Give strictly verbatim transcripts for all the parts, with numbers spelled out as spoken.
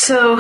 So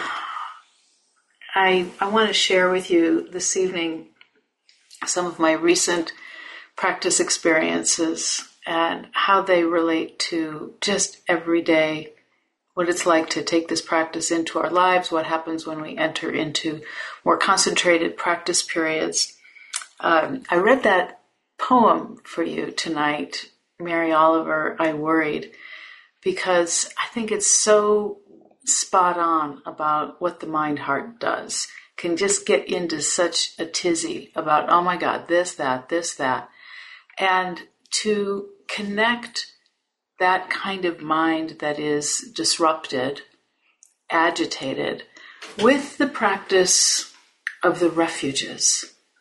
I, I want to share with you this evening some of my recent practice experiences and how they relate to just every day, what it's like to take this practice into our lives, what happens when we enter into more concentrated practice periods. Um, I read that poem for you tonight, Mary Oliver, I Worried, because I think it's so spot on about what the mind-heart does. Can just get into such a tizzy about, oh my God, this, that, this, that. And to connect that kind of mind that is disrupted, agitated, with the practice of the refuges,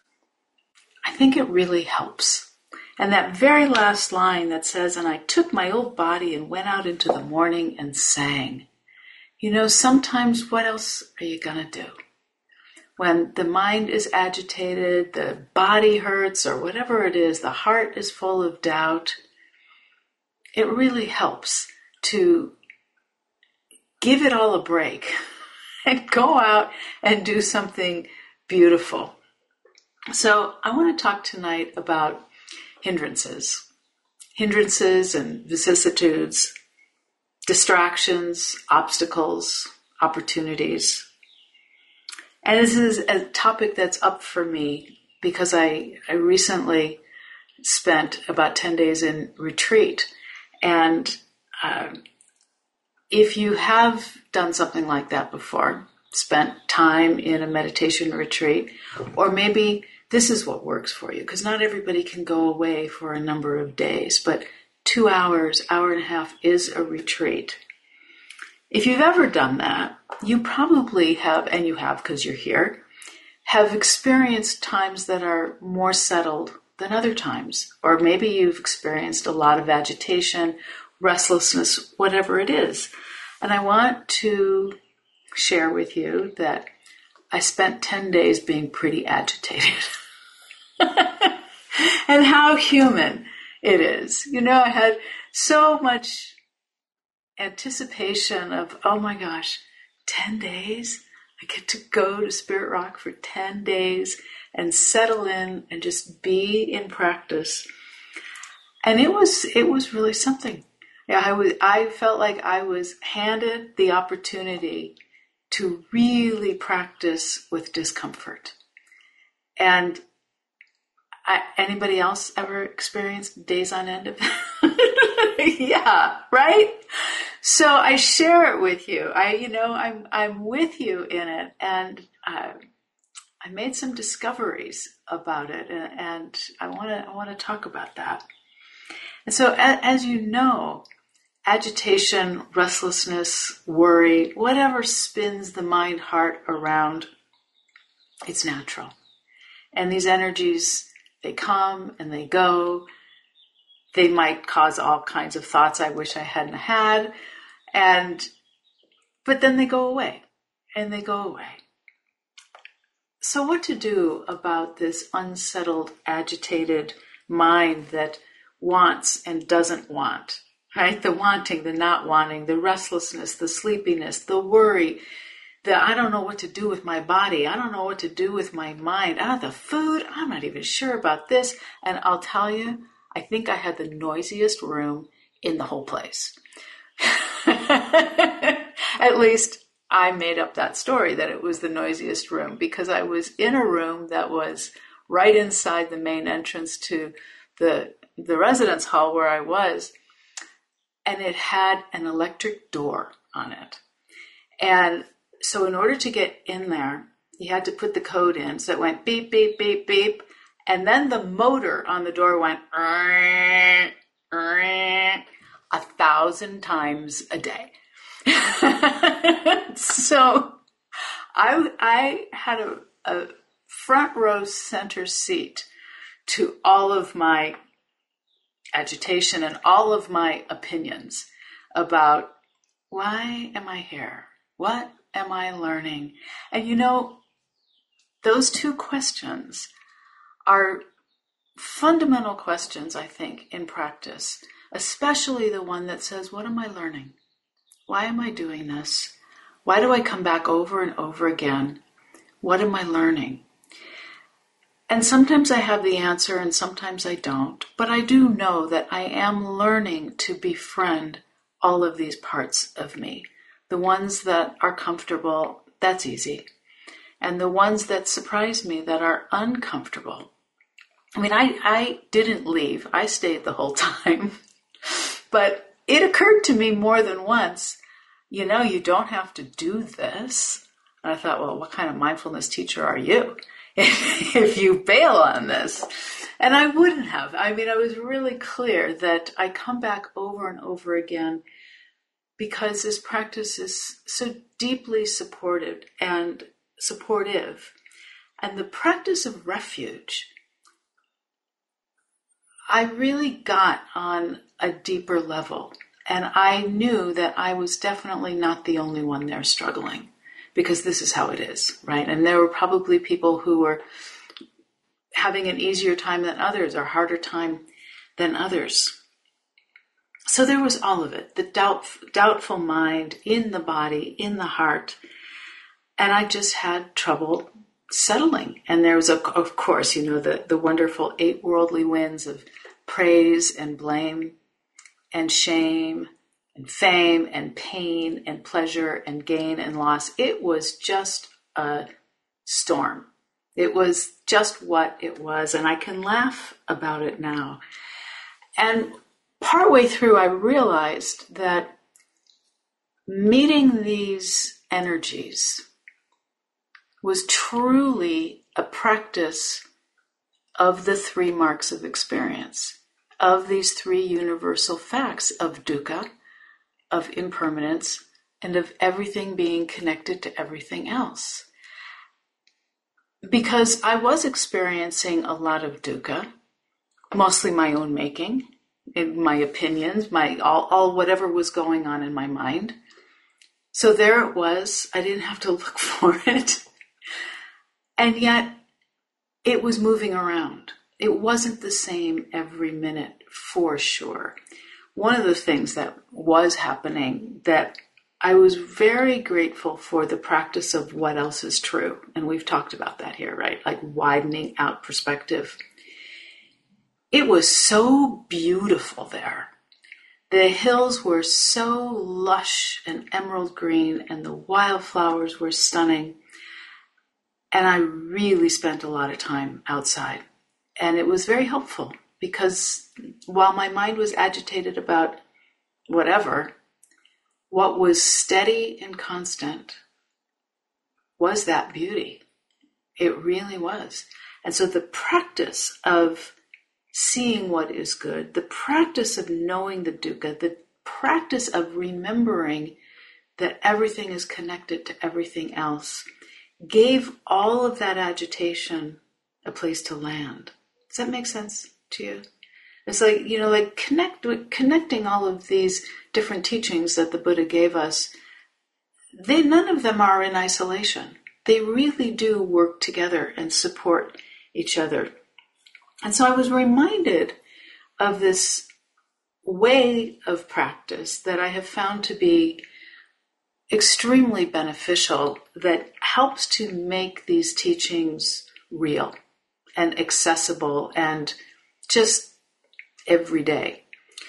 I think it really helps. And that very last line that says, and I took my old body and went out into the morning and sang. You know, sometimes what else are you going to do? When the mind is agitated, the body hurts, or whatever it is, the heart is full of doubt, it really helps to give it all a break and go out and do something beautiful. So I want to talk tonight about hindrances, hindrances and vicissitudes, distractions, obstacles, opportunities. And this is a topic that's up for me because I, I recently spent about ten days in retreat. And uh, if you have done something like that before, spent time in a meditation retreat, or maybe this is what works for you, because not everybody can go away for a number of days, but two hours, hour and a half is a retreat. If you've ever done that, you probably have, and you have because you're here, have experienced times that are more settled than other times. Or maybe you've experienced a lot of agitation, restlessness, whatever it is. And I want to share with you that I spent ten days being pretty agitated. And how human it is. You know, I had so much anticipation of, oh my gosh, ten days? I get to go to Spirit Rock for ten days and settle in and just be in practice. And it was it was really something. Yeah, I was I felt like I was handed the opportunity to really practice with discomfort. And I, anybody else ever experienced days on end of that? Yeah, right? So I share it with you. I, you know, I'm I'm with you in it, and uh, I made some discoveries about it, and, and I want to I want to talk about that. And so, as, as you know, agitation, restlessness, worry, whatever spins the mind heart around, it's natural, and these energies, they come and they go. They might cause all kinds of thoughts I wish I hadn't had. And, but then they go away and they go away. So what to do about this unsettled, agitated mind that wants and doesn't want, right? The wanting, the not wanting, the restlessness, the sleepiness, the worry, that I don't know what to do with my body. I don't know what to do with my mind. Ah, the food, I'm not even sure about this. And I'll tell you, I think I had the noisiest room in the whole place. At least I made up that story that it was the noisiest room because I was in a room that was right inside the main entrance to the, the residence hall where I was. And it had an electric door on it. And so in order to get in there, you had to put the code in. So it went beep, beep, beep, beep. And then the motor on the door went a thousand times a day. So I, I had a, a front row center seat to all of my agitation and all of my opinions about why am I here? What am I learning? And you know, those two questions are fundamental questions, I think, in practice, especially the one that says, what am I learning? Why am I doing this? Why do I come back over and over again? What am I learning? And sometimes I have the answer and sometimes I don't. But I do know that I am learning to befriend all of these parts of me. The ones that are comfortable, that's easy. And the ones that surprise me, that are uncomfortable. I mean, I, I didn't leave. I stayed the whole time. But it occurred to me more than once, you know, you don't have to do this. And I thought, well, what kind of mindfulness teacher are you if you bail on this? And I wouldn't have. I mean, I was really clear that I come back over and over again because this practice is so deeply supported and supportive. And the practice of refuge, I really got on a deeper level. And I knew that I was definitely not the only one there struggling, because this is how it is, right? And there were probably people who were having an easier time than others or harder time than others. So there was all of it, the doubt, doubtful mind in the body, in the heart. And I just had trouble settling. And there was, a, of course, you know, the, the wonderful eight worldly winds of praise and blame and shame and fame and pain and pleasure and gain and loss. It was just a storm. It was just what it was. And I can laugh about it now. And partway through, I realized that meeting these energies was truly a practice of the three marks of experience, of these three universal facts of dukkha, of impermanence, and of everything being connected to everything else. Because I was experiencing a lot of dukkha, mostly my own making, in my opinions, my all, all whatever was going on in my mind. So there it was. I didn't have to look for it. And yet it was moving around. It wasn't the same every minute, for sure. One of the things that was happening that I was very grateful for, the practice of what else is true. And we've talked about that here, right? Like widening out perspective. It was so beautiful there. The hills were so lush and emerald green, and the wildflowers were stunning. And I really spent a lot of time outside. And it was very helpful, because while my mind was agitated about whatever, what was steady and constant was that beauty. It really was. And so the practice of seeing what is good, the practice of knowing the dukkha, the practice of remembering that everything is connected to everything else, gave all of that agitation a place to land. Does that make sense to you? It's like, you know, like connect, connecting all of these different teachings that the Buddha gave us, they, none of them are in isolation. They really do work together and support each other. And so I was reminded of this way of practice that I have found to be extremely beneficial, that helps to make these teachings real and accessible and just everyday.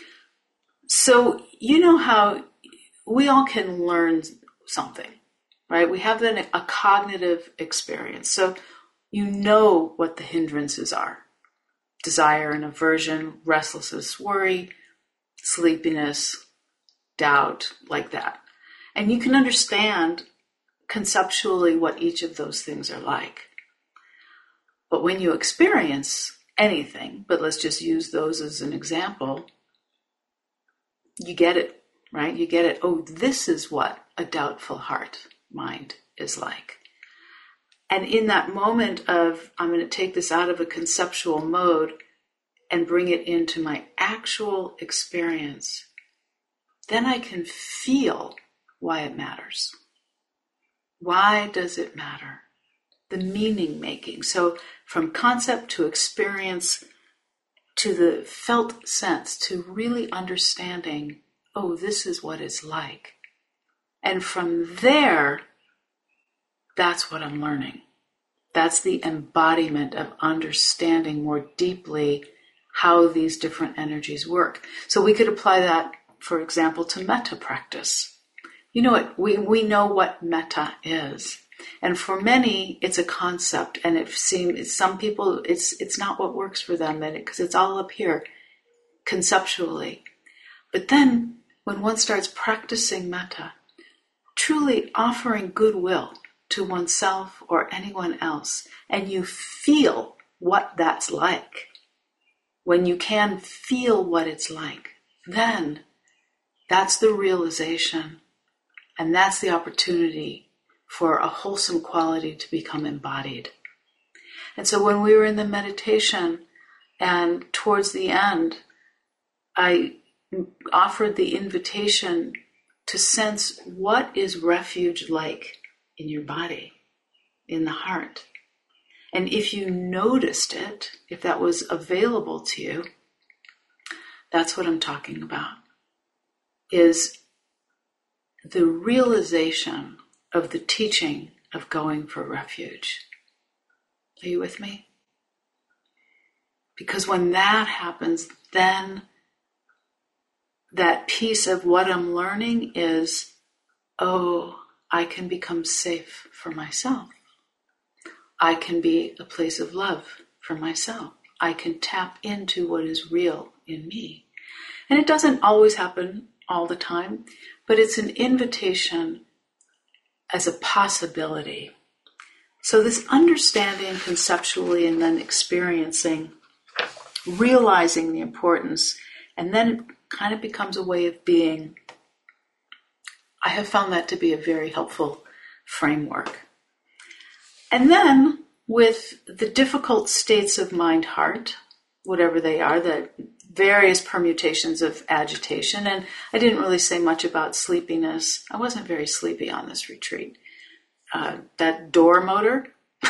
So you know how we all can learn something, right? We have an, a cognitive experience. So you know what the hindrances are. Desire and aversion, restlessness, worry, sleepiness, doubt, like that. And you can understand conceptually what each of those things are like. But when you experience anything, but let's just use those as an example, you get it, right? You get it. Oh, this is what a doubtful heart mind is like. And in that moment of, I'm going to take this out of a conceptual mode and bring it into my actual experience, then I can feel why it matters. Why does it matter? The meaning making. So from concept to experience to the felt sense, to really understanding, oh, this is what it's like. And from there, that's what I'm learning. That's the embodiment of understanding more deeply how these different energies work. So we could apply that, for example, to metta practice. You know what? We, we know what metta is. And for many, it's a concept. And it seems, some people, it's it's not what works for them, because it's all up here, conceptually. But then, when one starts practicing metta, truly offering goodwill to oneself or anyone else, and you feel what that's like, when you can feel what it's like, then that's the realization, and that's the opportunity for a wholesome quality to become embodied. And so when we were in the meditation, and towards the end, I offered the invitation to sense what is refuge like in your body, in the heart. And if you noticed it, if that was available to you, that's what I'm talking about, is the realization of the teaching of going for refuge. Are you with me? Because when that happens, then that piece of what I'm learning is, oh, I can become safe for myself. I can be a place of love for myself. I can tap into what is real in me. And it doesn't always happen all the time, but it's an invitation as a possibility. So this understanding conceptually and then experiencing, realizing the importance, and then it kind of becomes a way of being. I have found that to be a very helpful framework. And then with the difficult states of mind, heart, whatever they are, the various permutations of agitation, and I didn't really say much about sleepiness. I wasn't very sleepy on this retreat. Uh, that door motor,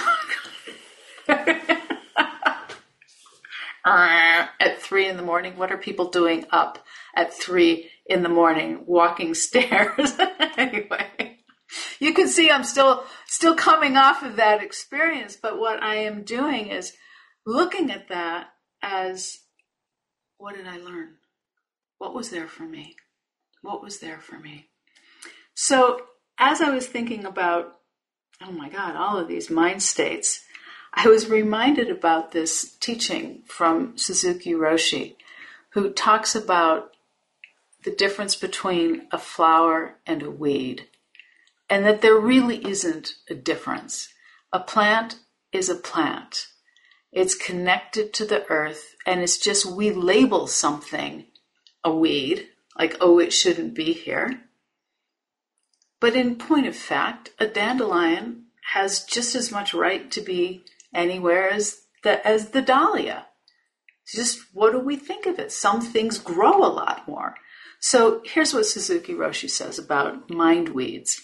at three in the morning. What are people doing up at three in the morning, walking stairs? Anyway, you can see I'm still still coming off of that experience, but what I am doing is looking at that as, what did I learn? What was there for me? What was there for me? So as I was thinking about, oh my God, all of these mind states, I was reminded about this teaching from Suzuki Roshi, who talks about the difference between a flower and a weed, and that there really isn't a difference. A plant is a plant. It's connected to the earth, and it's just we label something a weed, like, oh, it shouldn't be here. But in point of fact, a dandelion has just as much right to be anywhere as the, as the dahlia. It's just, what do we think of it? Some things grow a lot more. So here's what Suzuki Roshi says about mind weeds.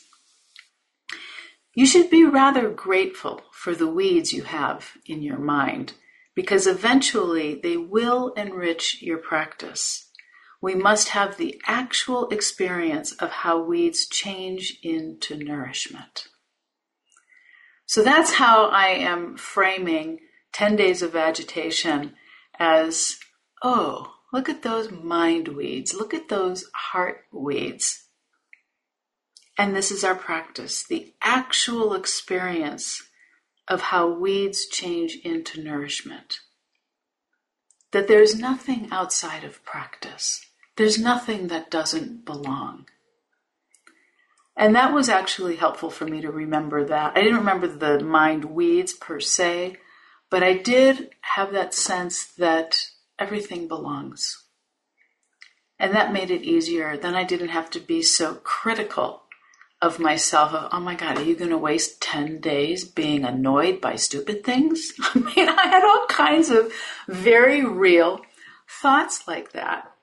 You should be rather grateful for the weeds you have in your mind, because eventually they will enrich your practice. We must have the actual experience of how weeds change into nourishment. So that's how I am framing ten days of agitation as, oh, look at those mind weeds. Look at those heart weeds. And this is our practice, the actual experience of how weeds change into nourishment. That there's nothing outside of practice. There's nothing that doesn't belong. And that was actually helpful for me to remember that. I didn't remember the mind weeds per se, but I did have that sense that everything belongs. And that made it easier. Then I didn't have to be so critical of myself, of, oh my God, are you going to waste ten days being annoyed by stupid things? I mean, I had all kinds of very real thoughts like that.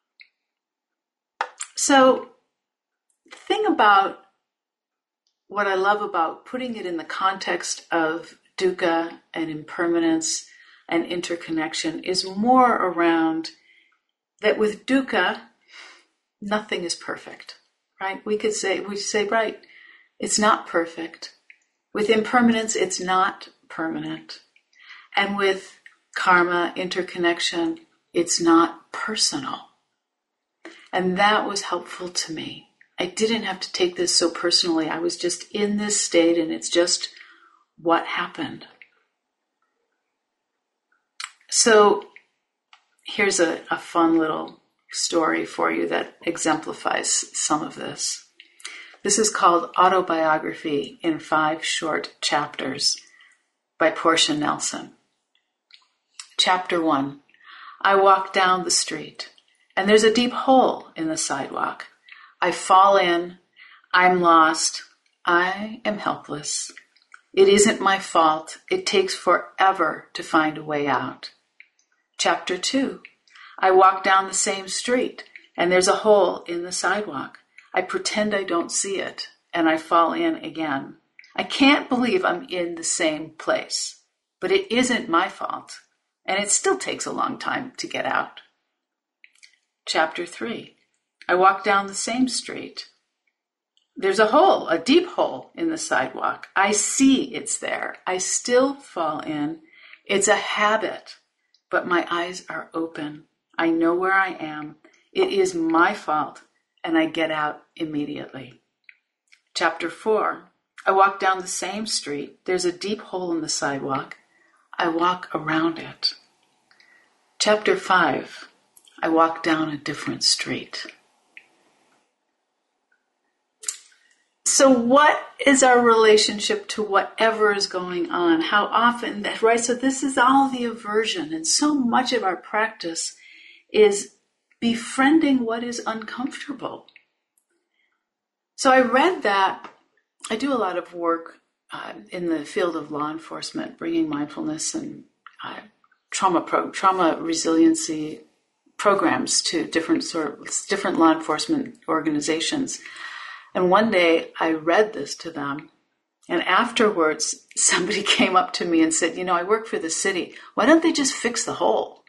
So the thing about what I love about putting it in the context of dukkha and impermanence and interconnection is more around that with dukkha, nothing is perfect, right? We could say, we say, right, it's not perfect. With impermanence, it's not permanent. And with karma, interconnection, it's not personal. And that was helpful to me. I didn't have to take this so personally. I was just in this state, and it's just what happened. So here's a, a fun little story for you that exemplifies some of this. This is called Autobiography in Five Short Chapters by Portia Nelson. Chapter one. I walk down the street, and there's a deep hole in the sidewalk. I fall in. I'm lost. I am helpless. It isn't my fault. It takes forever to find a way out. Chapter two. I walk down the same street, and there's a hole in the sidewalk. I pretend I don't see it, and I fall in again. I can't believe I'm in the same place, but it isn't my fault, and it still takes a long time to get out. Chapter three. I walk down the same street. There's a hole, a deep hole in the sidewalk. I see it's there. I still fall in. It's a habit, but my eyes are open. I know where I am. It is my fault, and I get out immediately. Chapter four. I walk down the same street. There's a deep hole in the sidewalk. I walk around it. Chapter five. I walk down a different street. So what is our relationship to whatever is going on? How often, right? So this is all the aversion, and so much of our practice is befriending what is uncomfortable. So I read that. I do a lot of work uh, in the field of law enforcement, bringing mindfulness and uh, trauma pro- trauma resiliency programs to different sort of different law enforcement organizations. And one day I read this to them, and afterwards somebody came up to me and said, you know, I work for the city. Why don't they just fix the hole?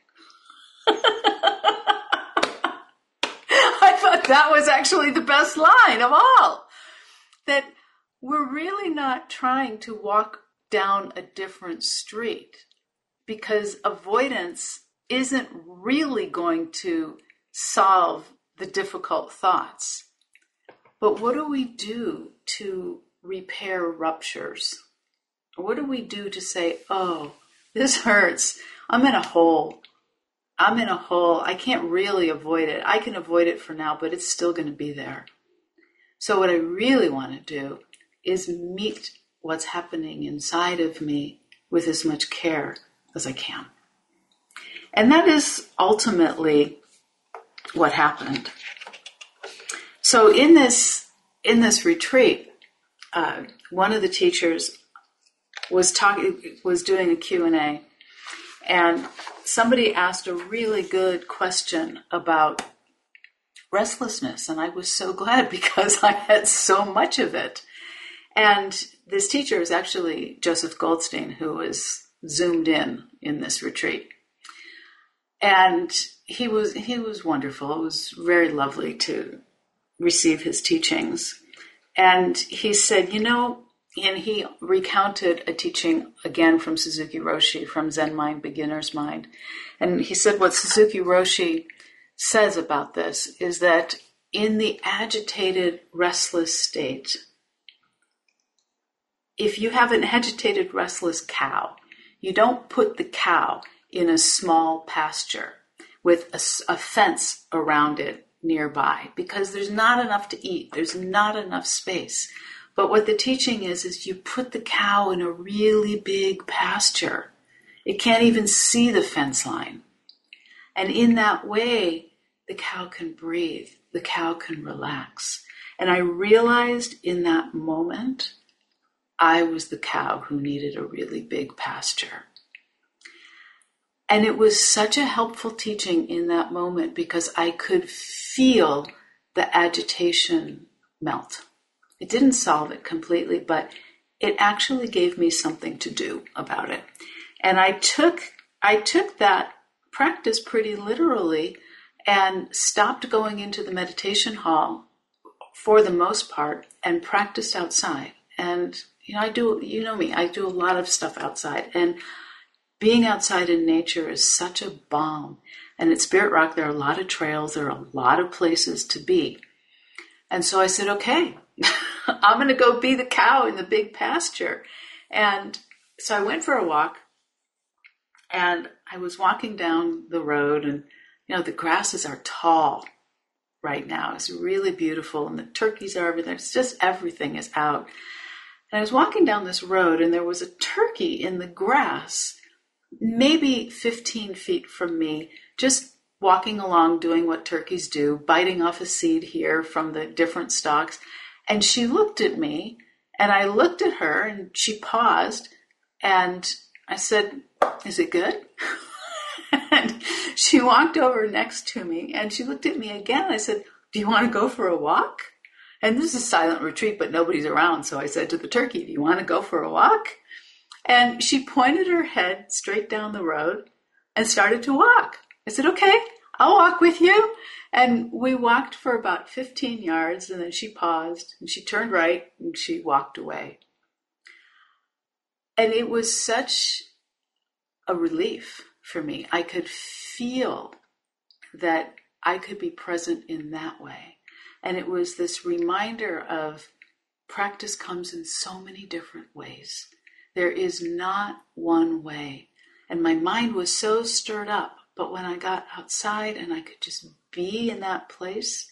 I thought that was actually the best line of all. That we're really not trying to walk down a different street, because avoidance isn't really going to solve the difficult thoughts. But what do we do to repair ruptures? What do we do to say, oh, this hurts. I'm in a hole. I'm in a hole. I can't really avoid it. I can avoid it for now, but it's still going to be there. So what I really want to do is meet what's happening inside of me with as much care as I can. And that is ultimately what happened. So in this in this retreat, uh, one of the teachers was talking was doing a Q and A, and somebody asked a really good question about restlessness, and I was so glad because I had so much of it. And this teacher is actually Joseph Goldstein, who was zoomed in in this retreat, and he was he was wonderful. It was very lovely to receive his teachings. And he said, you know, and he recounted a teaching again from Suzuki Roshi, from Zen Mind, Beginner's Mind. And he said what Suzuki Roshi says about this is that in the agitated, restless state, if you have an agitated, restless cow, you don't put the cow in a small pasture with a, a fence around it nearby, because there's not enough to eat. There's not enough space. But what the teaching is, is you put the cow in a really big pasture. It can't even see the fence line. And in that way, the cow can breathe. The cow can relax. And I realized in that moment, I was the cow who needed a really big pasture. And it was such a helpful teaching in that moment because I could feel the agitation melt. It didn't solve it completely, but it actually gave me something to do about it. And I took I took that practice pretty literally and stopped going into the meditation hall for the most part, and practiced outside. And, you know, I do, you know me, I do a lot of stuff outside. And being outside in nature is such a balm. And at Spirit Rock, there are a lot of trails. There are a lot of places to be. And so I said, okay, I'm going to go be the cow in the big pasture. And so I went for a walk, and I was walking down the road, and, you know, the grasses are tall right now. It's really beautiful, and the turkeys are over there. It's just everything is out. And I was walking down this road, and there was a turkey in the grass, maybe fifteen feet from me, just walking along, doing what turkeys do, biting off a seed here from the different stalks. And she looked at me, and I looked at her, and she paused, and I said, "Is it good?" And she walked over next to me, and she looked at me again. I said, "Do you want to go for a walk?" And this is a silent retreat, but nobody's around. So I said to the turkey, "Do you want to go for a walk?" And she pointed her head straight down the road and started to walk. I said, "Okay, I'll walk with you." And we walked for about fifteen yards, and then she paused, and she turned right, and she walked away. And it was such a relief for me. I could feel that I could be present in that way. And it was this reminder of practice comes in so many different ways. There is not one way. And my mind was so stirred up. But when I got outside and I could just be in that place,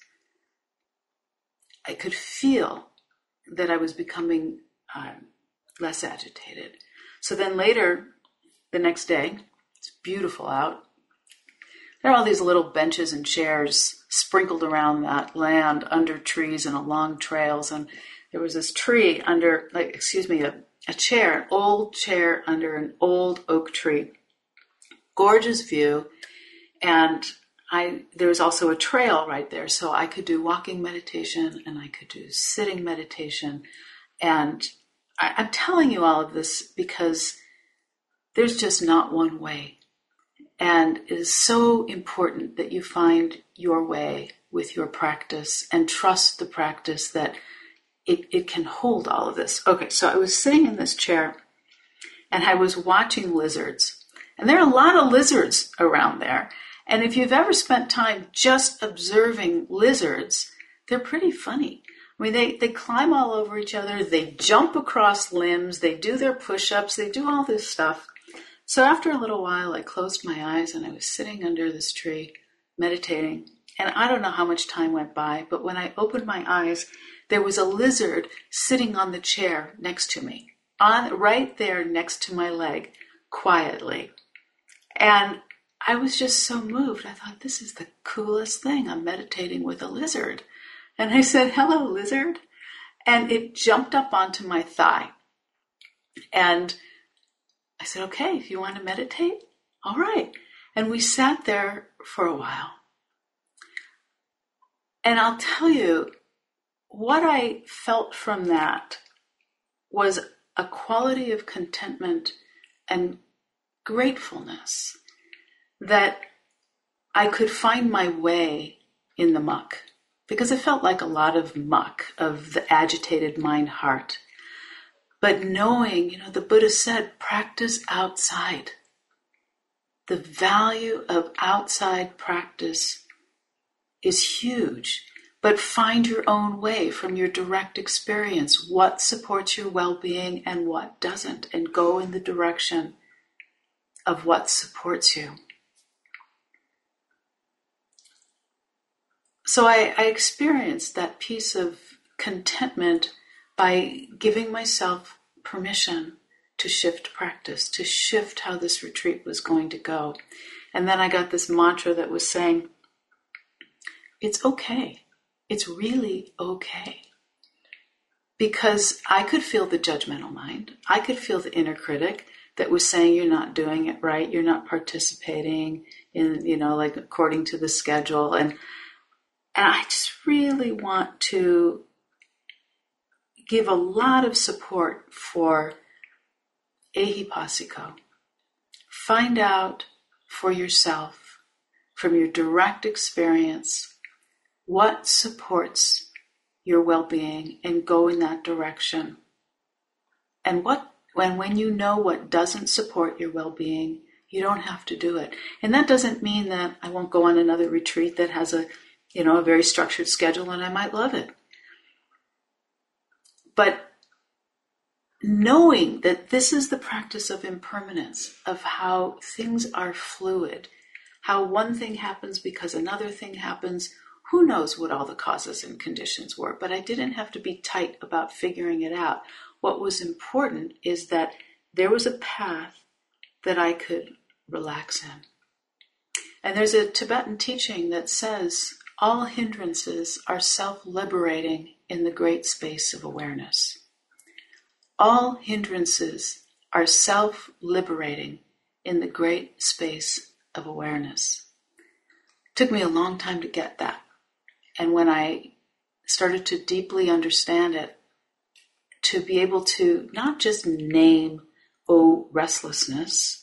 I could feel that I was becoming um, less agitated. So then later, the next day, it's beautiful out. There are all these little benches and chairs sprinkled around that land under trees and along trails. And there was this tree under, like, excuse me, a, a chair, an old chair under an old oak tree. Gorgeous view. And I there was also a trail right there. So I could do walking meditation and I could do sitting meditation. And I, I'm telling you all of this because there's just not one way. And it is so important that you find your way with your practice and trust the practice that it, it can hold all of this. Okay, so I was sitting in this chair and I was watching lizards. And there are a lot of lizards around there. And if you've ever spent time just observing lizards, they're pretty funny. I mean, they, they climb all over each other. They jump across limbs. They do their push-ups. They do all this stuff. So after a little while, I closed my eyes and I was sitting under this tree, meditating. And I don't know how much time went by, but when I opened my eyes, there was a lizard sitting on the chair next to me, on right there next to my leg, quietly. And I was just so moved. I thought, this is the coolest thing. I'm meditating with a lizard. And I said, "Hello, lizard." And it jumped up onto my thigh. And I said, "Okay, if you want to meditate, all right." And we sat there for a while. And I'll tell you, what I felt from that was a quality of contentment and gratefulness that I could find my way in the muck, because it felt like a lot of muck of the agitated mind heart. But knowing, you know, the Buddha said, practice outside. The value of outside practice is huge, but find your own way from your direct experience, what supports your well-being and what doesn't, and go in the direction of what supports you. So I, I experienced that piece of contentment by giving myself permission to shift practice, to shift how this retreat was going to go. And then I got this mantra that was saying, it's okay. It's really okay. Because I could feel the judgmental mind. I could feel the inner critic that was saying you're not doing it right. You're not participating in, you know, like according to the schedule. And, and I just really want to give a lot of support for ehipassiko. Find out for yourself, from your direct experience, what supports your well-being and go in that direction. And what when when you know what doesn't support your well-being, you don't have to do it. And that doesn't mean that I won't go on another retreat that has a, you know, a very structured schedule and I might love it. But knowing that this is the practice of impermanence, of how things are fluid, how one thing happens because another thing happens, who knows what all the causes and conditions were, but I didn't have to be tight about figuring it out. What was important is that there was a path that I could relax in. And there's a Tibetan teaching that says all hindrances are self-liberating in the great space of awareness. All hindrances are self-liberating in the great space of awareness. It took me a long time to get that. And when I started to deeply understand it, to be able to not just name, oh, restlessness,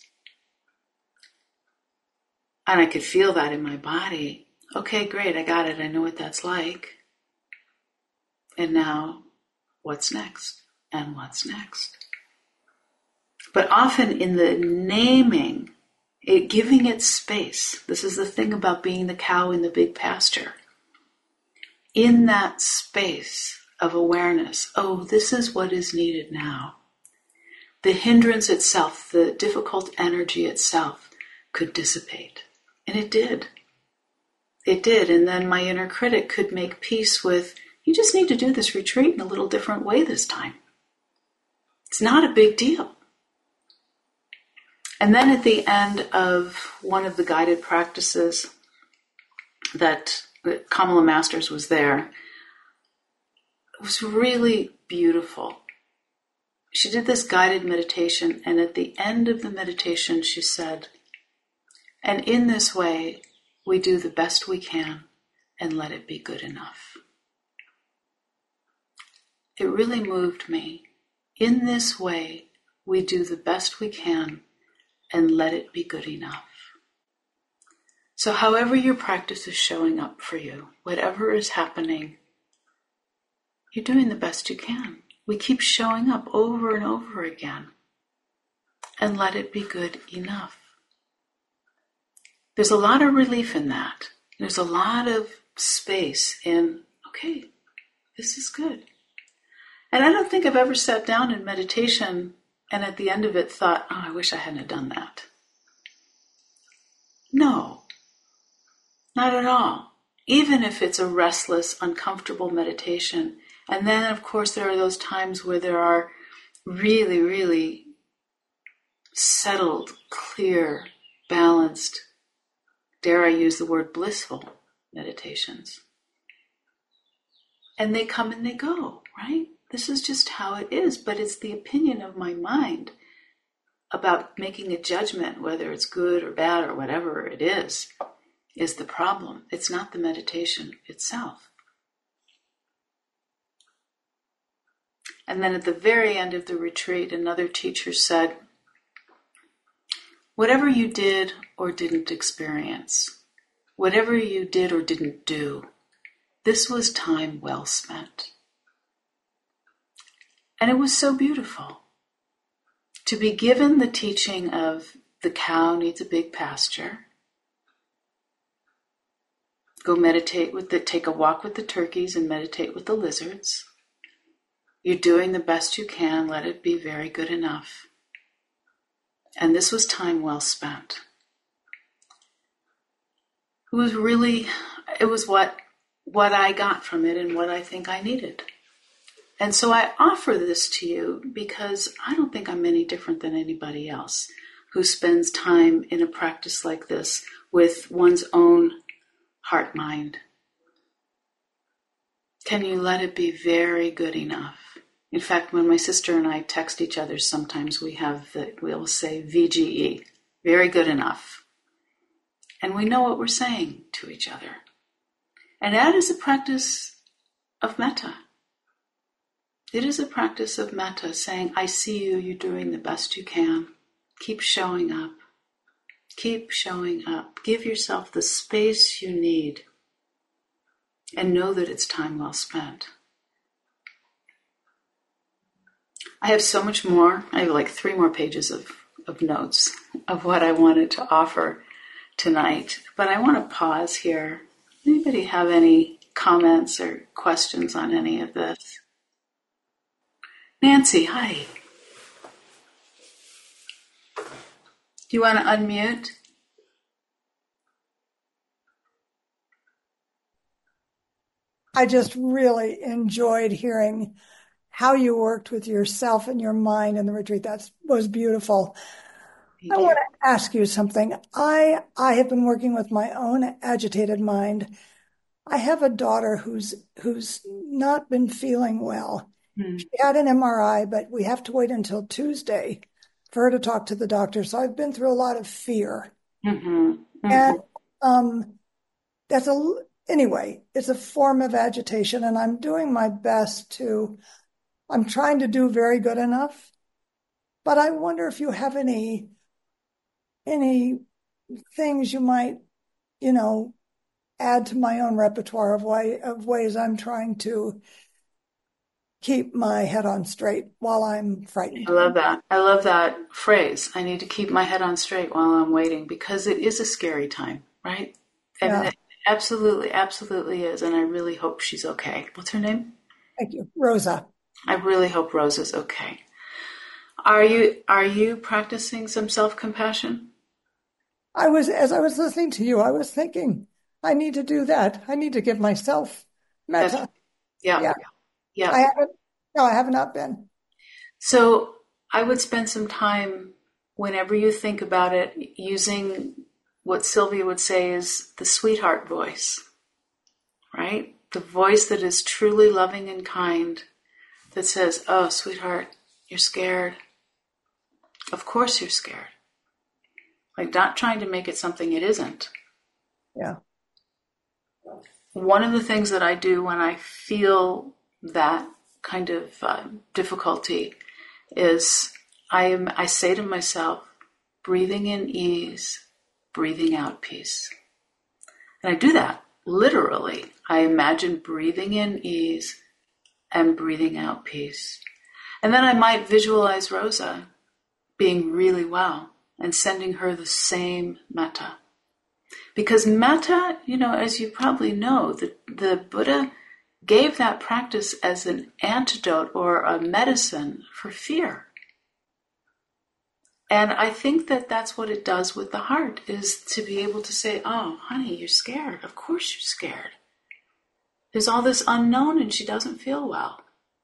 and I could feel that in my body. Okay, great, I got it. I know what that's like. And now, what's next? And what's next? But often in the naming, it, giving it space, this is the thing about being the cow in the big pasture. In that space of awareness, oh, this is what is needed now. The hindrance itself, the difficult energy itself, could dissipate. And it did. It did. And then my inner critic could make peace with, you just need to do this retreat in a little different way this time. It's not a big deal. And then at the end of one of the guided practices that Kamala Masters was there, it was really beautiful. She did this guided meditation, and at the end of the meditation she said, and in this way, we do the best we can and let it be good enough. It really moved me. In this way, we do the best we can and let it be good enough. So however your practice is showing up for you, whatever is happening, you're doing the best you can. We keep showing up over and over again and let it be good enough. There's a lot of relief in that. There's a lot of space in, okay, this is good. And I don't think I've ever sat down in meditation and at the end of it thought, oh, I wish I hadn't done that. No, not at all. Even if it's a restless, uncomfortable meditation. And then, of course, there are those times where there are really, really settled, clear, balanced, dare I use the word blissful meditations. And they come and they go, right? This is just how it is, but it's the opinion of my mind about making a judgment, whether it's good or bad or whatever it is, is the problem. It's not the meditation itself. And then at the very end of the retreat, another teacher said, whatever you did or didn't experience, whatever you did or didn't do, this was time well spent. And it was so beautiful to be given the teaching of the cow needs a big pasture. Go meditate with the, take a walk with the turkeys and meditate with the lizards. You're doing the best you can, let it be very good enough. And this was time well spent. It was really, it was what, what I got from it and what I think I needed. And so I offer this to you because I don't think I'm any different than anybody else who spends time in a practice like this with one's own heart-mind. Can you let it be very good enough? In fact, when my sister and I text each other, sometimes we have the, we'll say V G E, very good enough. And we know what we're saying to each other. And that is a practice of metta. It is a practice of metta, saying, I see you, you're doing the best you can. Keep showing up. Keep showing up. Give yourself the space you need. And know that it's time well spent. I have so much more. I have like three more pages of, of notes of what I wanted to offer tonight. But I want to pause here. Anybody have any comments or questions on any of this? Nancy, hi. Do you want to unmute? I just really enjoyed hearing how you worked with yourself and your mind in the retreat. That was beautiful. Thank I you. want to ask you something. I I have been working with my own agitated mind. I have a daughter who's who's not been feeling well. Mm-hmm. She had an M R I, but we have to wait until Tuesday for her to talk to the doctor. So I've been through a lot of fear. Mm-hmm. Mm-hmm. And um, that's a anyway, it's a form of agitation, and I'm doing my best to. I'm trying to do very good enough, but I wonder if you have any any things you might, you know, add to my own repertoire of way of ways I'm trying to keep my head on straight while I'm frightened. I love that. I love that phrase. I need to keep my head on straight while I'm waiting, because it is a scary time, right? I mean, Yeah. it absolutely, absolutely is. And I really hope she's okay. What's her name? Thank you, Rosa. I really hope Rose is okay. Are you are you practicing some self-compassion? I was, as I was listening to you, I was thinking, I need to do that. I need to give myself That's, metta. yeah, Yeah, yeah. I haven't. No, I have not been. So I would spend some time, whenever you think about it, using what Sylvia would say is the sweetheart voice, right? The voice that is truly loving and kind, that says, oh, sweetheart, you're scared. Of course you're scared. Like, not trying to make it something it isn't. Yeah. One of the things that I do when I feel that kind of uh, difficulty is I am I say to myself, breathing in ease, breathing out peace. And I do that literally. I imagine breathing in ease and breathing out peace. And then I might visualize Rosa being really well and sending her the same metta. Because metta, you know, as you probably know, the, the Buddha gave that practice as an antidote or a medicine for fear. And I think that that's what it does with the heart, is to be able to say, oh, honey, you're scared. Of course you're scared. There's all this unknown and she doesn't feel well.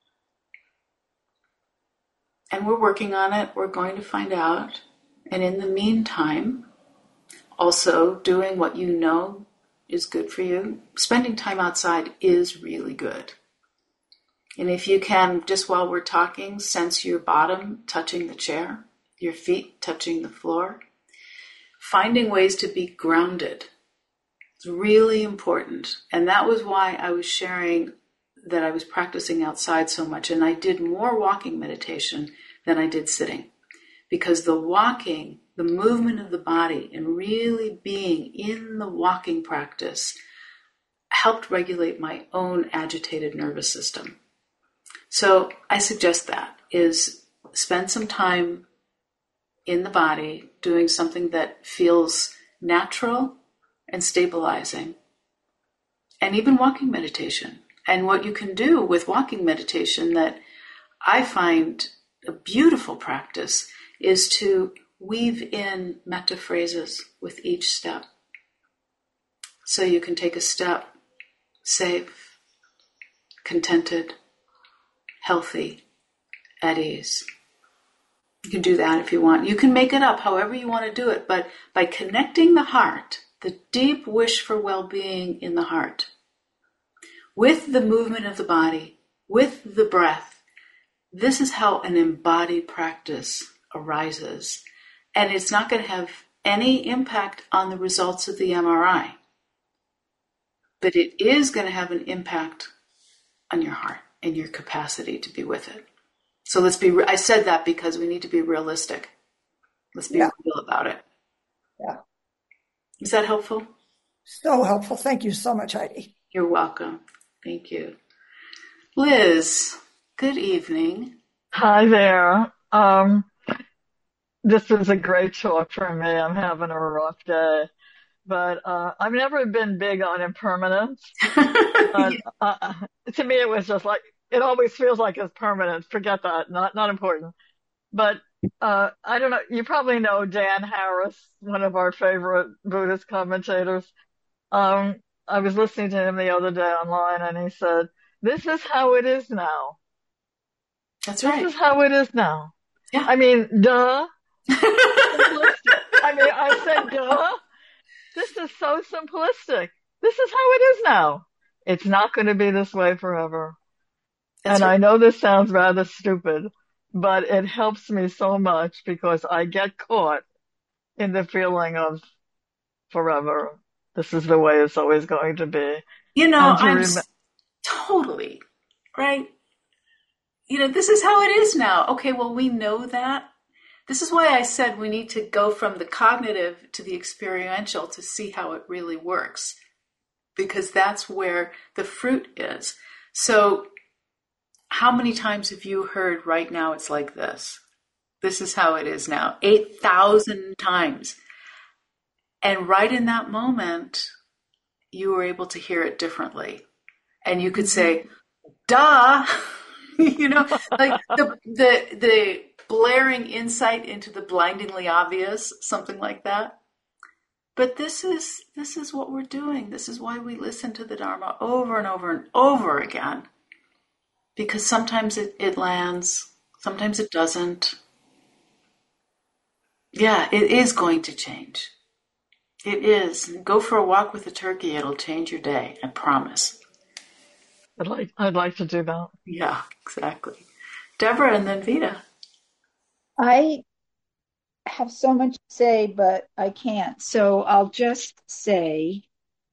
And we're working on it. We're going to find out. And in the meantime, also doing what you know is good for you. Spending time outside is really good. And if you can, just while we're talking, sense your bottom touching the chair, your feet touching the floor. Finding ways to be grounded is really important. And that was why I was sharing that I was practicing outside so much. And I did more walking meditation than I did sitting. Because the walking, the movement of the body, and really being in the walking practice helped regulate my own agitated nervous system. So I suggest that, is spend some time in the body doing something that feels natural and stabilizing. And even walking meditation. And what you can do with walking meditation that I find a beautiful practice is to weave in metta phrases with each step. So you can take a step, safe, contented, healthy, at ease. You can do that if you want. You can make it up however you want to do it, but by connecting the heart, the deep wish for well-being in the heart, with the movement of the body, with the breath, this is how an embodied practice arises. And it's not going to have any impact on the results of the M R I. But it is going to have an impact on your heart and your capacity to be with it. So let's be, I said that because we need to be realistic. Let's be Yeah. real about it. Yeah. Is that helpful? So helpful. Thank you so much, Heidi. You're welcome. Thank you. Liz, good evening. Hi there. Um, this is a great talk for me. I'm having a rough day, but uh, I've never been big on impermanence. Yeah, But uh, to me, it was just like it always feels like it's permanent. Forget that. Not not important. But uh, I don't know. You probably know Dan Harris, one of our favorite Buddhist commentators. Um, I was listening to him the other day online, and he said, "This is how it is now. that's This right. is how it is now." Yeah. I mean, duh. Simplistic. I mean, I said, duh. This is so simplistic. This is how it is now. It's not going to be this way forever. That's And right. I know this sounds rather stupid, but it helps me so much because I get caught in the feeling of forever. This is the way it's always going to be. You know, And to I'm remember, s- totally right. You know, this is how it is now. Okay, well, we know that. This is why I said we need to go from the cognitive to the experiential to see how it really works, because that's where the fruit is. So, how many times have you heard right now it's like this? This is how it is now. eight thousand times. And right in that moment, you were able to hear it differently. And you could Mhm. say, duh, you know, like the, the, the blaring insight into the blindingly obvious, something like that. But this is, this is what we're doing. This is why we listen to the Dharma over and over and over again. Because sometimes it, it lands, sometimes it doesn't. Yeah, it is going to change. It is. Go for a walk with a turkey. It'll change your day. I promise. I'd like, I'd like to do that. Yeah, exactly. Deborah and then Vita. I have so much to say, but I can't. So I'll just say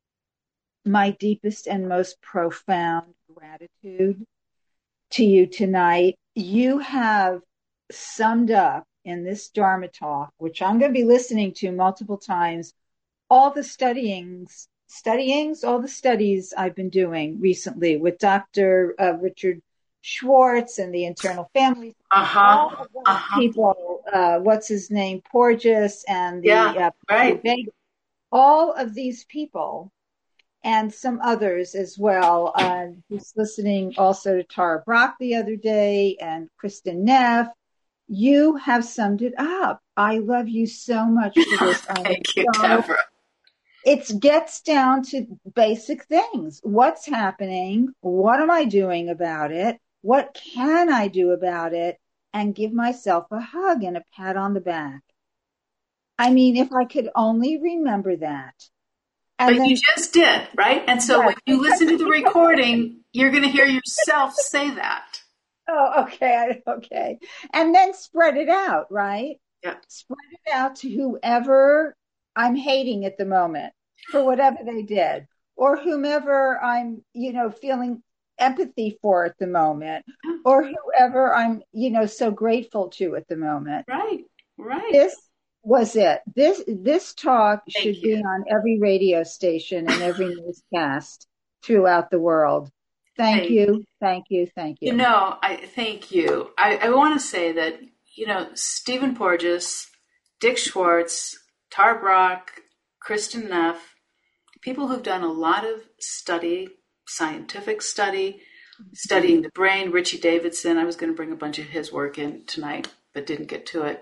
my deepest and most profound gratitude to you tonight. You have summed up in this Dharma talk, which I'm going to be listening to multiple times, all the studyings, studyings, all the studies I've been doing recently with Doctor Uh, Richard Schwartz and the internal family, Uh all huh. of Uh those huh. people, uh, what's his name, Porges and the Yeah, uh, right. Vega, all of these people and some others as well. Uh, just listening also to Tara Brach the other day and Kristen Neff. You have summed it up. I love you so much for this. I'm Thank you, so Deborah. it gets down to basic things. What's happening? What am I doing about it? What can I do about it? And give myself a hug and a pat on the back. I mean, if I could only remember that. And But you then, just did, right? And so yes, when you because, listen to the because, recording, you're going to hear yourself say that. oh, okay, okay. And then spread it out, right? Yeah, Spread it out to whoever I'm hating at the moment for whatever they did, or whomever I'm, you know, feeling empathy for at the moment, or whoever I'm, you know, so grateful to at the moment. right, right. This was it. This this talk Thank should you. be on every radio station and every newscast throughout the world. Thank Thank you, thank you, thank you. you. know, I thank you. I, I want to say that, you know, Stephen Porges, Dick Schwartz, Tar Brock, Kristen Neff, people who've done a lot of study, scientific study, studying the brain. Richie Davidson, I was going to bring a bunch of his work in tonight, but didn't get to it.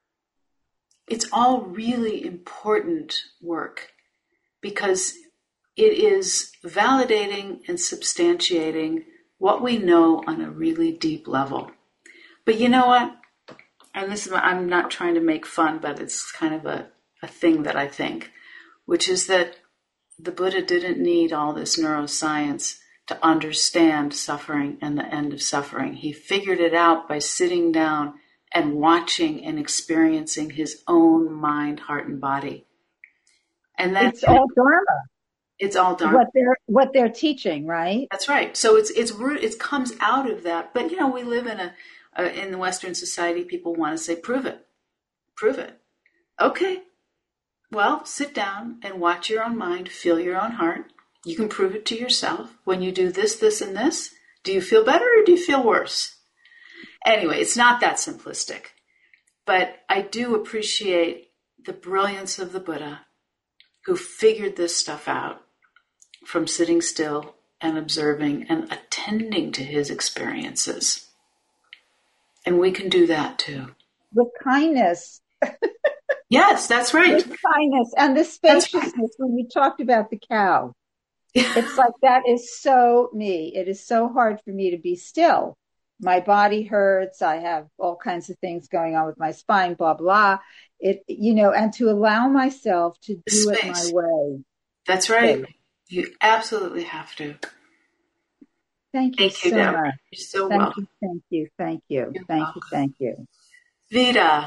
It's all really important work because it is validating and substantiating what we know on a really deep level. But you know what? And this is, I'm not trying to make fun, but it's kind of a, a thing that I think, which is that the Buddha didn't need all this neuroscience to understand suffering and the end of suffering. He figured it out by sitting down and watching and experiencing his own mind, heart, and body. And then, It's you know, all Dharma, it's all done. what they're what they're teaching, right? That's right. So it's it's root. It comes out of that. But you know, we live in a, a in the Western society. People want to say, "Prove it, prove it." Okay, well, sit down and watch your own mind, feel your own heart. You can prove it to yourself. When you do this, this, and this, do you feel better or do you feel worse? Anyway, it's not that simplistic. But I do appreciate the brilliance of the Buddha who figured this stuff out from sitting still and observing and attending to his experiences. And we can do that too. With kindness. Yes, that's right. With kindness and the spaciousness right. When you talked about the cow. It's like that is so me. It is so hard for me to be still. My body hurts. I have all kinds of things going on with my spine, blah, blah. It, you know, and to allow myself to do Space. it my way. That's right. Space. You absolutely have to. Thank you thank you, so Deborah. much. You're so thank welcome. you, thank you, thank you, You're thank welcome. you, thank you. Vida,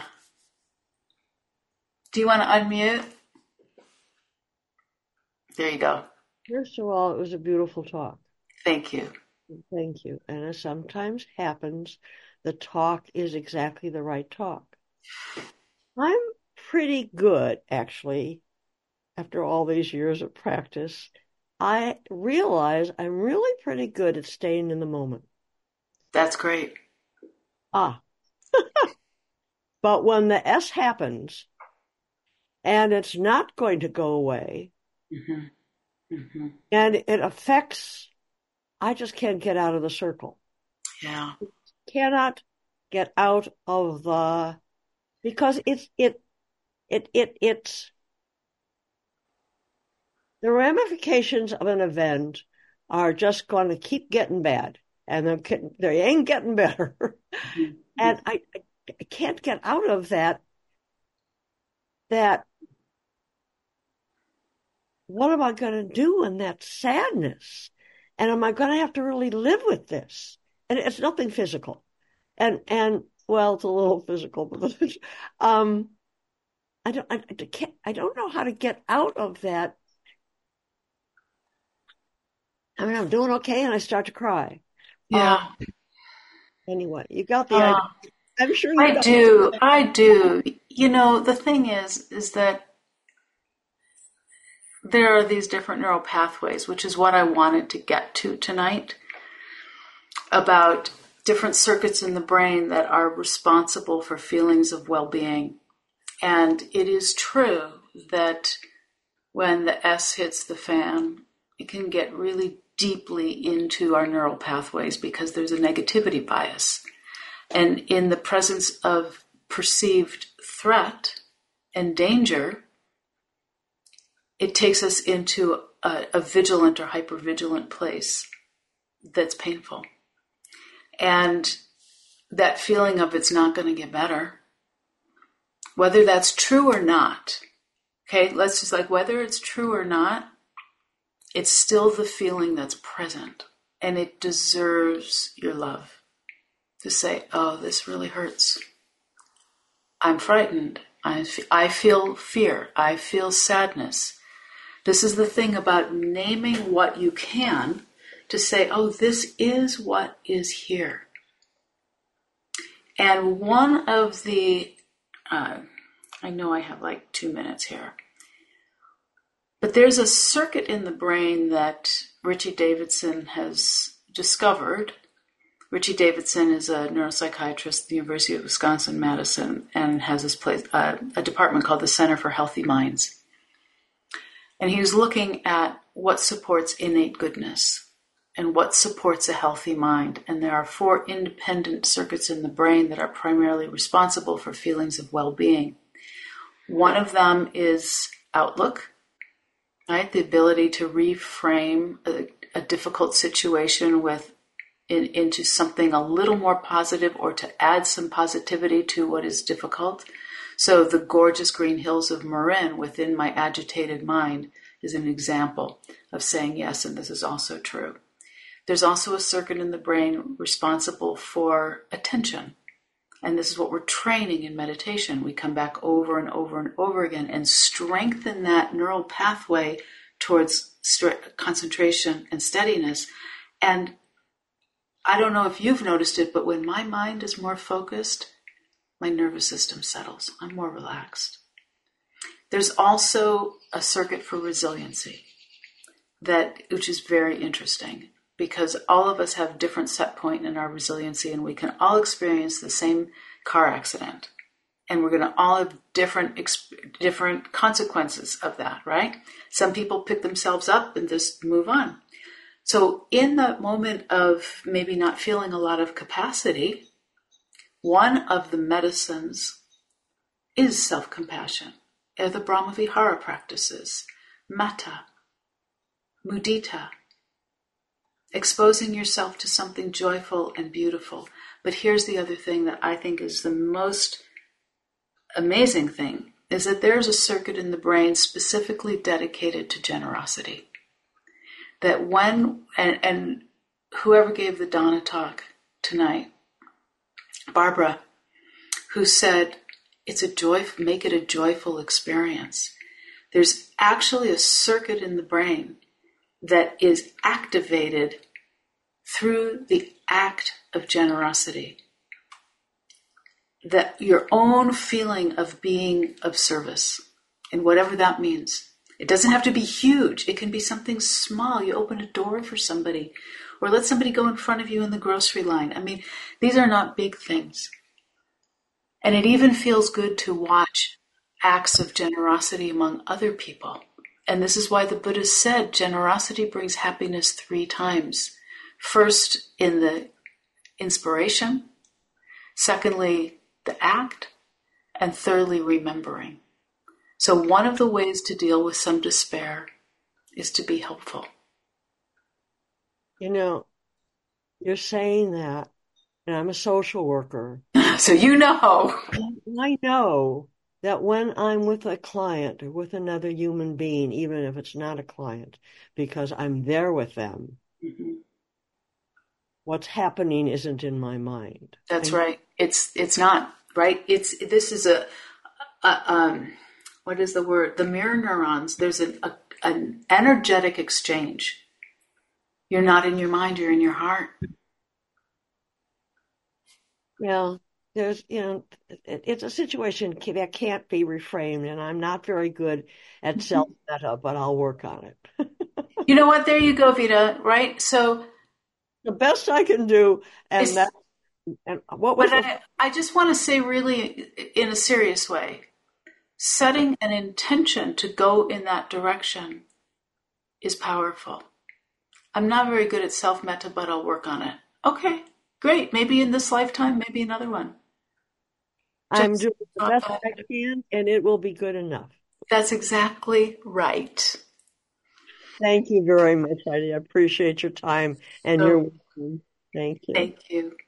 do you want to unmute? There you go. First of all, it was a beautiful talk. Thank you. Thank you. And as sometimes happens, the talk is exactly the right talk. I'm pretty good, actually, after all these years of practice. I realize I'm really pretty good at staying in the moment. That's great. Ah. But when the S happens, and it's not going to go away, mm-hmm. Mm-hmm. and it affects, I just can't get out of the circle. Yeah. Cannot get out of the, because it's, it, it, it, it's, the ramifications of an event are just going to keep getting bad, and they're, they ain't getting better. Mm-hmm. And I, I can't get out of that, that, what am I going to do in that sadness? And am I going to have to really live with this? And it's nothing physical. And, and well, it's a little physical, but um, I don't, I, I can't, I don't know how to get out of that. I mean, I'm doing okay, and I start to cry. Yeah. Um, anyway, you got the uh, idea. I'm sure you I got do. it. I do. You know, the thing is, is that there are these different neural pathways, which is what I wanted to get to tonight, about different circuits in the brain that are responsible for feelings of well-being. And it is true that when the S hits the fan, it can get really deeply into our neural pathways because there's a negativity bias. And in the presence of perceived threat and danger, it takes us into a, a vigilant or hypervigilant place that's painful. And that feeling of it's not going to get better, whether that's true or not, okay, let's just like, whether it's true or not, it's still the feeling that's present, and it deserves your love to say, oh, this really hurts. I'm frightened. I, f- I feel fear. I feel sadness. This is the thing about naming what you can to say, oh, this is what is here. And one of the, uh, I know I have like two minutes here, but there's a circuit in the brain that Richie Davidson has discovered. Richie Davidson is a neuropsychiatrist at the University of Wisconsin-Madison and has this place, uh, a department called the Center for Healthy Minds. And he was looking at what supports innate goodness and what supports a healthy mind. And there are four independent circuits in the brain that are primarily responsible for feelings of well-being. One of them is outlook, right? The ability to reframe a, a difficult situation with in, into something a little more positive, or to add some positivity to what is difficult. So the gorgeous green hills of Marin within my agitated mind is an example of saying yes, and this is also true. There's also a circuit in the brain responsible for attention. And this is what we're training in meditation. We come back over and over and over again and strengthen that neural pathway towards st- concentration and steadiness. And I don't know if you've noticed it, but when my mind is more focused, my nervous system settles. I'm more relaxed. There's also a circuit for resiliency, that which is very interesting. because all of us have different set point in our resiliency, and we can all experience the same car accident. And we're going to all have different different consequences of that, right? Some people pick themselves up and just move on. So in the moment of maybe not feeling a lot of capacity, one of the medicines is self-compassion. They're the Brahma-Vihara practices, metta, mudita, exposing yourself to something joyful and beautiful. But here's the other thing that I think is the most amazing thing, is that there's a circuit in the brain specifically dedicated to generosity. That when, and, and whoever gave the Dana talk tonight, Barbara, who said, it's a joy, make it a joyful experience. There's actually a circuit in the brain that is activated through the act of generosity. That your own feeling of being of service, and whatever that means. It doesn't have to be huge. It can be something small. You open a door for somebody, or let somebody go in front of you in the grocery line. I mean, these are not big things. And it even feels good to watch acts of generosity among other people. And this is why the Buddha said generosity brings happiness three times. First, in the inspiration. Secondly, the act. And thirdly, remembering. So one of the ways to deal with some despair is to be helpful. You know, you're saying that, and I'm a social worker. So you know. I know that when I'm with a client or with another human being, even if it's not a client, because I'm there with them, mm-hmm. what's happening isn't in my mind. That's I, right. It's it's not, right? It's this is a, a um what is the word? The mirror neurons. There's an a, an energetic exchange. You're not in your mind, you're in your heart. Well, there's, you know, it, it's a situation that can't be reframed, and I'm not very good at self-meta, but I'll work on it. You know what? There you go, Vita, right? So the best I can do, and that, and what was but the... I, I just want to say really in a serious way, setting an intention to go in that direction is powerful. I'm not very good at self-meta, but I'll work on it. Okay, great. Maybe in this lifetime, maybe another one. Just I'm doing the best I can, and it will be good enough. That's exactly right. Thank you very much, Heidi. I appreciate your time and oh, your wisdom. Thank you. Thank you.